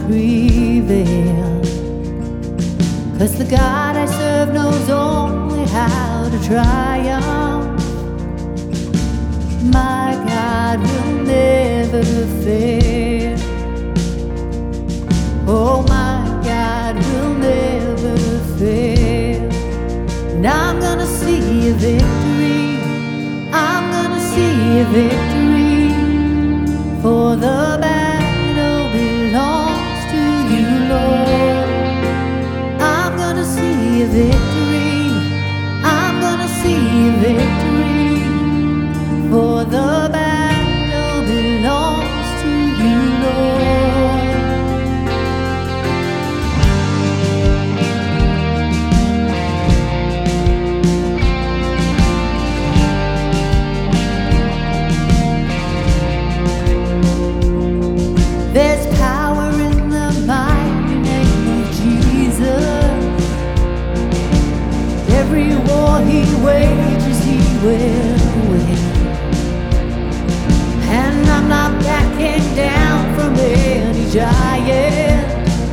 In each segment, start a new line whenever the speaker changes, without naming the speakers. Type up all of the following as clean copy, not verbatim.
prevail. 'Cause the God I serve knows only how to triumph. My God will never fail. Oh, my God will never fail. And I'm gonna see a victory. I'm gonna see a victory. For the battle belongs to you, Lord. I'm gonna see a victory. I'm gonna see a victory. For the battle belongs to you, Lord. There's power in the mighty name of Jesus. Every war he wages, he will win. And I'm not backing down from any giant.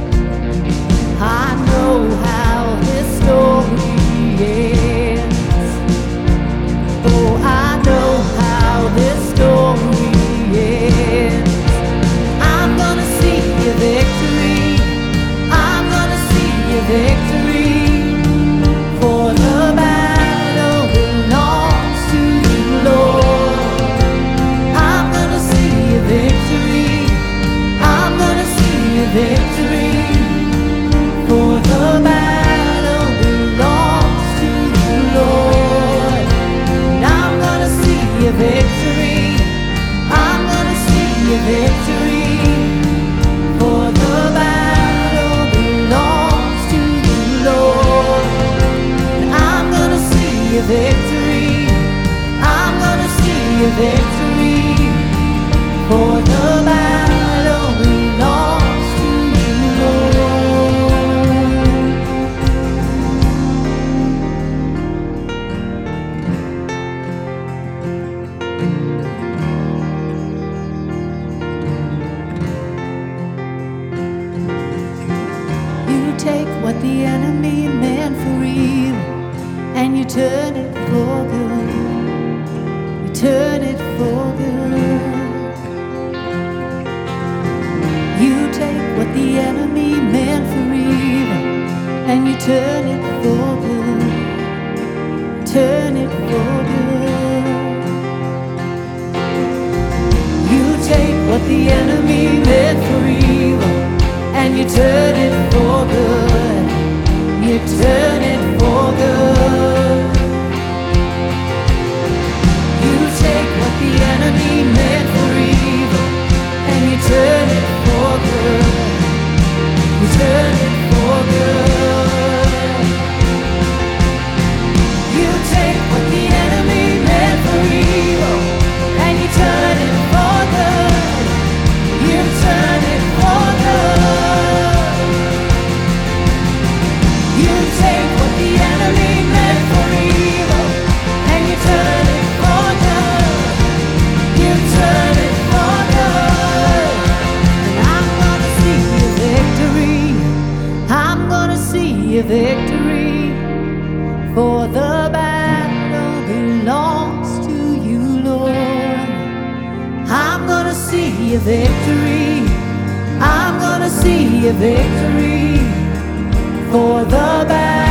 I know how this story ends. Oh, I know how this story ends. I'm gonna see a victory. I'm gonna see a victory. For the battle belongs to you, Lord. I'm gonna see a victory. I'm gonna see a victory. For the battle belongs to you, Lord. And I'm gonna see a victory. I'm gonna see a victory. For the battle belongs to you, Lord. And I'm gonna see a victory. I'm gonna see a victory. For the battle belongs to you, Lord. You take what the enemy meant for evil and you turn it for good. You turn it for good. You take what the enemy meant for evil and you turn it for good. Turn it for good. You take what the enemy meant for evil and you turn it for good. You turn it for good. You take what the enemy meant for evil and you turn it for good. You turn it for good. You take what the enemy meant for evil and you turn it for good. You turn it for good. You take what the enemy meant for evil and you turn it for good. You turn it for good. And I'm gonna see a victory. I'm gonna see a victory. For the battle belongs to you, Lord. I'm gonna see a victory. I'm gonna see a victory. For the battle